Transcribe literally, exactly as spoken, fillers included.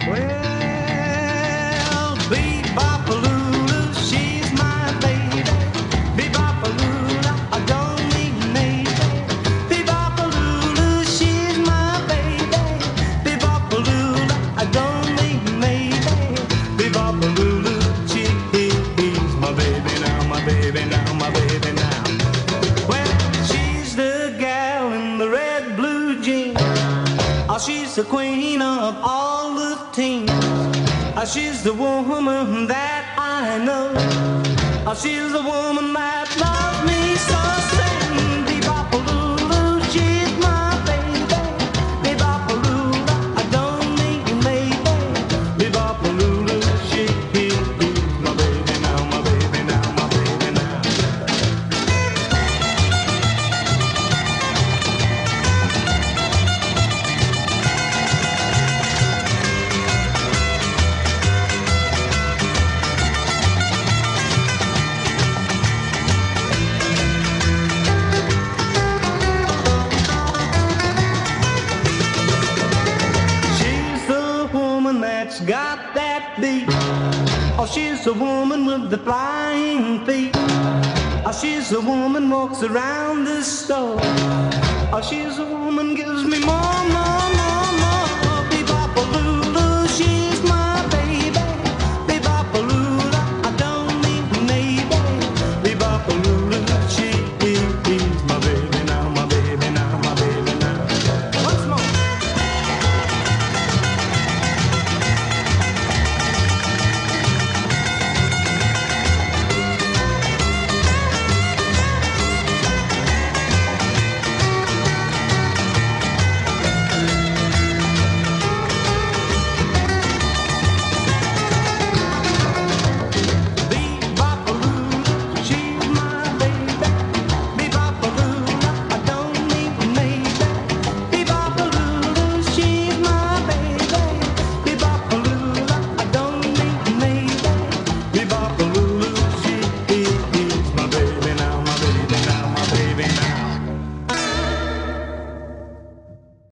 Well, Bebopalula, she's my baby. Bebopalula, I don't need maybe. Bebopalula, she's my baby. Bebopalula, I don't need maybe. Bebopalula, she's my baby now, my baby now, my baby now. Well, she's the gal in the red blue jeans. Oh, she's the queen of all the teams. Oh, she's the woman that I know. Oh, she's the woman that loves me so. Sing, Bebopalula, she's my baby. Bebopalula, I don't need maybe. Bebopalula, she's my baby now, my baby now, my baby now. She's the woman that's got that beat. Oh, she's the woman with the flying feet. Oh, she's the woman walks around the store. Oh, she's the woman gives me more